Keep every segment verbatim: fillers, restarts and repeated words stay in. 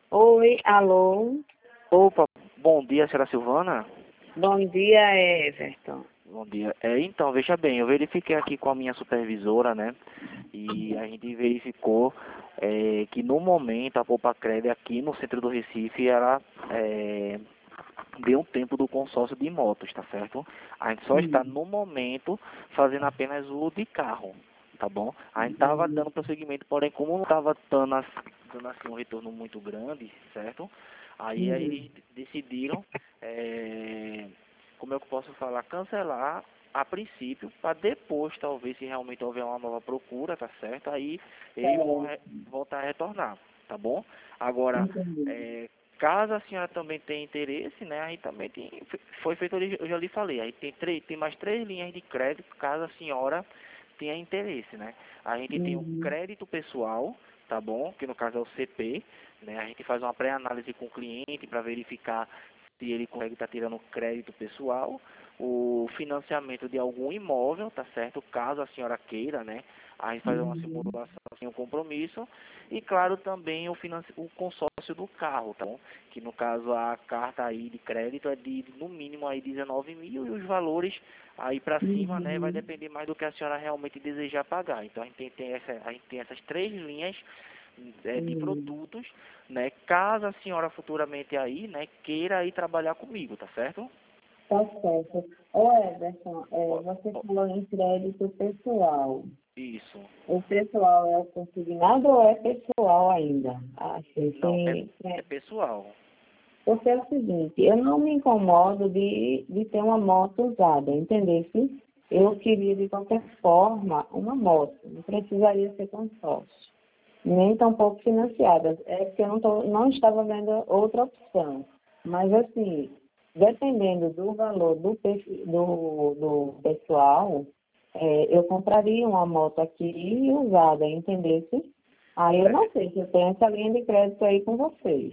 Oi, alô. Opa, bom dia, senhora Silvana. Bom dia, Everton. Bom dia. É, então, veja bem, eu verifiquei aqui com a minha supervisora, né? E a gente verificou é, que no momento a Poupa-Cred aqui no centro do Recife, ela é, deu um tempo do consórcio de motos, tá certo? A gente só está Hum. no momento fazendo apenas o de carro, tá bom? A gente estava dando prosseguimento, porém como não estava dando, as- dando assim, um retorno muito grande, certo? Aí, aí Hum. eles decidiram, é, como é que eu posso falar, cancelar a princípio, para depois, talvez, se realmente houver uma nova procura, tá certo? Aí eles vão Certo. re- voltar a retornar, tá bom? Agora, Entendi. é, caso a senhora também tenha interesse, né, aí também tem, foi feito, eu já lhe falei, aí tem, três, tem mais três linhas de crédito, caso a senhora tenha interesse, né? A gente tem o Uhum. crédito pessoal, tá bom? Que no caso é o C P, né? A gente faz uma pré-análise com o cliente para verificar se ele consegue estar tirando crédito pessoal, o financiamento de algum imóvel, tá certo? Caso a senhora queira, né? A gente faz uma Uhum. simulação sem um compromisso e, claro, também o, financi... o consórcio do carro, tá bom? Que no caso a carta aí de crédito é de no mínimo aí dezenove mil e os valores aí para cima, né? Vai Uhum. depender mais do que a senhora realmente desejar pagar. Então a gente tem, tem essa, a gente tem essas três linhas é, de Uhum. produtos, né? Caso a senhora futuramente aí, né, queira aí trabalhar comigo, tá certo? Tá certo. Ô, Everton, é, Ó, você ó, falou em crédito pessoal. isso. O pessoal é o consignado ou é pessoal ainda? Ah, sim, Não, é, sim. é É. pessoal. Porque é o seguinte, eu não me incomodo de, de ter uma moto usada, entendeu? Eu queria, de qualquer forma, uma moto. Não precisaria ser consórcio. Nem tampouco financiada. É porque eu não, tô, não estava vendo outra opção. Mas, assim, dependendo do valor do, pe- do, do pessoal, é, eu compraria uma moto aqui usada, entendesse? Aí eu não Certo. sei se eu tenho essa linha de crédito aí com vocês.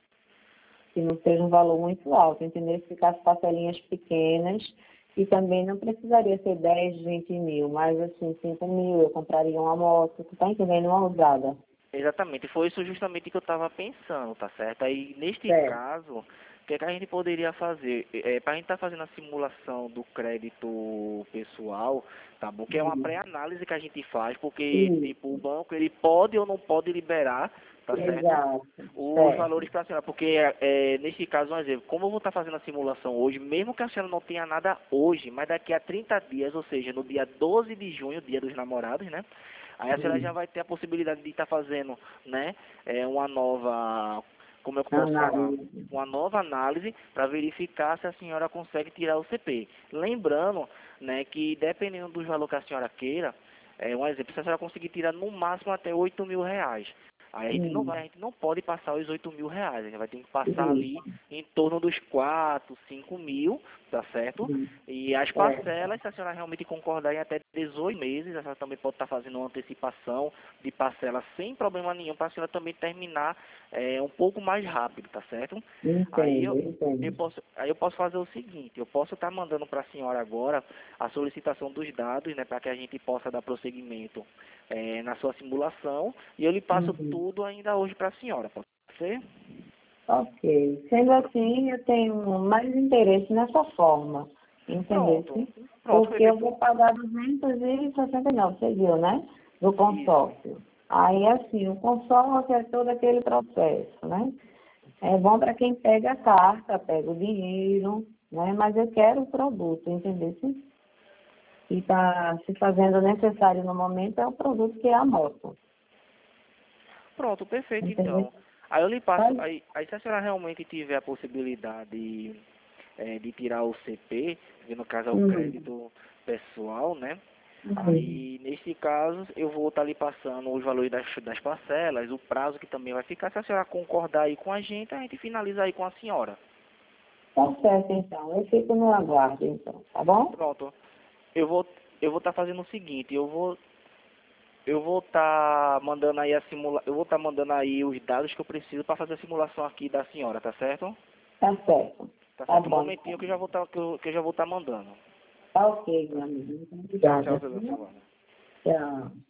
Que não seja um valor muito alto, entendeu? Se ficasse parcelinhas pequenas e também não precisaria ser dez, vinte mil, mas assim, cinco mil, eu compraria uma moto, tu tá entendendo? Uma usada. Exatamente, foi isso justamente que eu estava pensando, tá certo? Aí, neste Certo. caso, o que, é que a gente poderia fazer? É, para a gente estar fazendo a simulação do crédito pessoal, tá bom? Que é uma Isso. pré-análise que a gente faz, porque, Isso. tipo, o banco, ele pode ou não pode liberar, tá certo? Exato. Os Certo. valores para a senhora, porque, é, é, neste caso, um exemplo, como eu vou estar fazendo a simulação hoje, mesmo que a senhora não tenha nada hoje, mas daqui a trinta dias, ou seja, no dia doze de junho, dia dos namorados, né? Aí a senhora já Hum. vai ter a possibilidade de estar fazendo, né, é, uma nova, como é que eu posso falar? Análise. Uma nova análise para verificar se a senhora consegue tirar o C P. Lembrando, né, que dependendo do valor que a senhora queira, é, um exemplo, se a senhora conseguir tirar no máximo até oito mil reais. Aí a gente não Hum. vai, a gente não pode passar os oito mil reais, a gente vai ter que passar ali Isso. em torno dos quatro, cinco mil, tá certo? Hum. E as Certo. parcelas, se a senhora realmente concordar em até dezoito meses, a senhora também pode estar fazendo uma antecipação de parcela sem problema nenhum, para a senhora também terminar é, um pouco mais rápido, tá certo? Aí Entendo, eu, eu entendo. posso, aí eu posso fazer o seguinte, eu posso estar mandando para a senhora agora a solicitação dos dados, né, para que a gente possa dar prosseguimento é, na sua simulação, e eu lhe passo Uhum. tudo ainda hoje para a senhora, pode ser? Ok. Sendo assim, eu tenho mais interesse nessa forma, entendeu? Pronto, pronto, Porque eu perfeito. vou pagar duzentos e sessenta e nove, você viu, né? Do Isso. consórcio. Aí, assim, o consórcio é todo aquele processo, né? É bom para quem pega a carta, pega o dinheiro, né? Mas eu quero o produto, entendeu? E está se fazendo necessário no momento é o produto que é a moto, Pronto, perfeito entendeu? então. Aí eu lhe passo, Mas, aí, aí se a senhora realmente tiver a possibilidade eh, de tirar o C P, que no caso é o hum, crédito pessoal, né? hum, Aí, nesse caso, eu vou estar lhe passando os valores das, das parcelas, o prazo que também vai ficar. Se a senhora concordar aí com a gente, a gente finaliza aí com a senhora. tá certo então. Eu fico no aguardo então, tá bom? Pronto. Eu vou eu vou estar fazendo o seguinte, eu vou eu vou estar mandando aí a simula, eu vou estar mandando aí os dados que eu preciso para fazer a simulação aqui da senhora, tá certo? Tá certo. Tá Tá certo. Um bom momentinho então. que eu já vou estar que eu, que eu já vou estar mandando. Tá ok, meu amigo. Muito Tchau, tchau, obrigada. Silvana. Tchau.